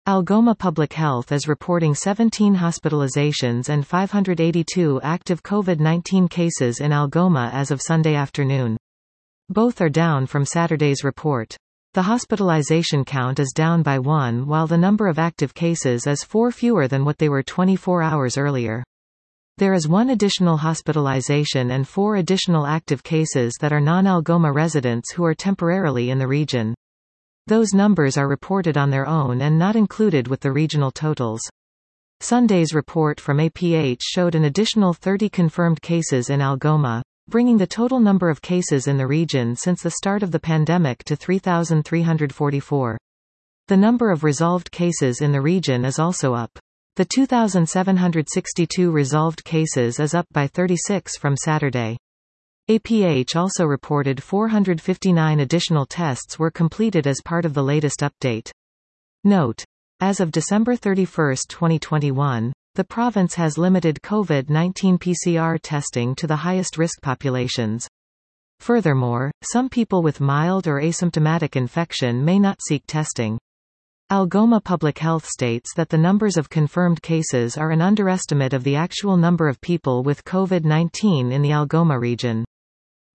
Algoma Public Health is reporting 17 hospitalizations and 582 active COVID-19 cases in Algoma as of Sunday afternoon. Both are down from Saturday's report. The hospitalization count is down by 1 while the number of active cases is 4 fewer than what they were 24 hours earlier. There is 1 additional hospitalization and 4 additional active cases that are non-Algoma residents who are temporarily in the region. Those numbers are reported on their own and not included with the regional totals. Sunday's report from APH showed an additional 30 confirmed cases in Algoma, bringing the total number of cases in the region since the start of the pandemic to 3,344. The number of resolved cases in the region is also up. The 2,762 resolved cases is up by 36 from Saturday. APH also reported 459 additional tests were completed as part of the latest update. Note: as of December 31, 2021, the province has limited COVID-19 PCR testing to the highest risk populations. Furthermore, some people with mild or asymptomatic infection may not seek testing. Algoma Public Health states that the numbers of confirmed cases are an underestimate of the actual number of people with COVID-19 in the Algoma region.